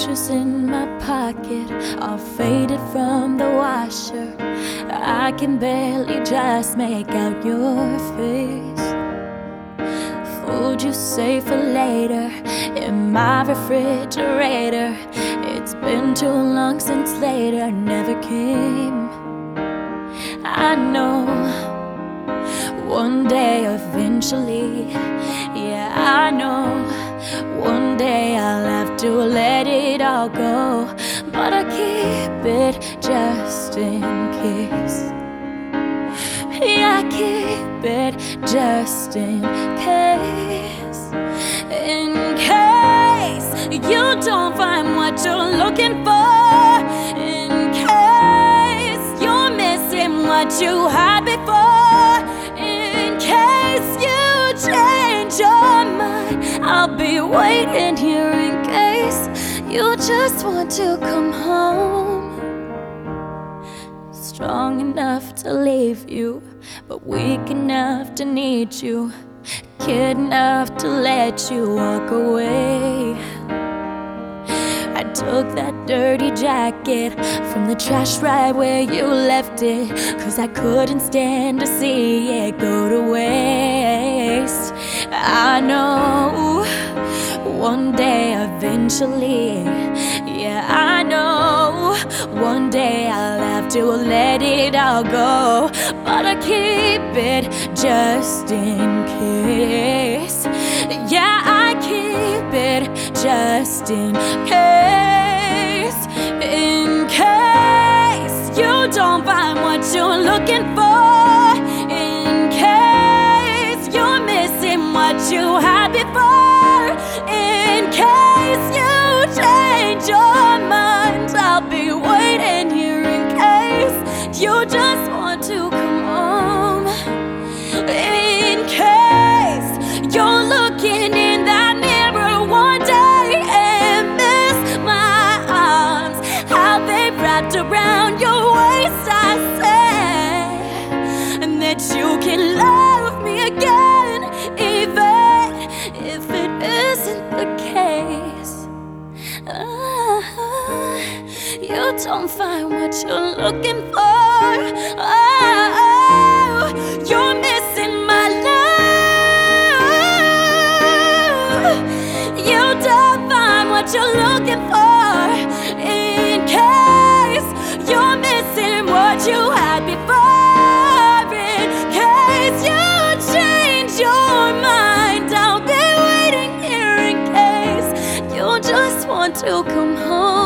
pictures in my pocket, all faded from the washer. I can barely just make out your face. Food you save for later in my refrigerator. It's been too long since later never came. I know one day eventually, yeah, I know one day I'll have to let it all go, but I keep it just in case. Yeah, I keep it just in case. In case you don't find what you're looking for. In case you're missing what you had before. In case you change your mind, I'll be waiting here in case you just want to come home. Strong enough to leave you, but weak enough to need you. Kid enough to let you walk away. I took that dirty jacket from the trash right where you left it, 'cause I couldn't stand to see it go to waste. I know one day eventually, yeah, I know one day I'll have to let it all go, but I keep it just in case. Yeah, I keep it just in case. In case you don't find what you're looking for. In case you're missing what you had before. In case you change your mind, I'll be waiting here in case you just want to come home. In case you're looking in that mirror one day and miss my arms, how they wrapped around your waist, I say, and that you can love me again, even if it isn't the case. You don't find what you're looking for. Oh, you're missing my love. You don't find what you're looking for. In case you're missing what you had before. In case you change your mind, I'll be waiting here in case you just want to come home.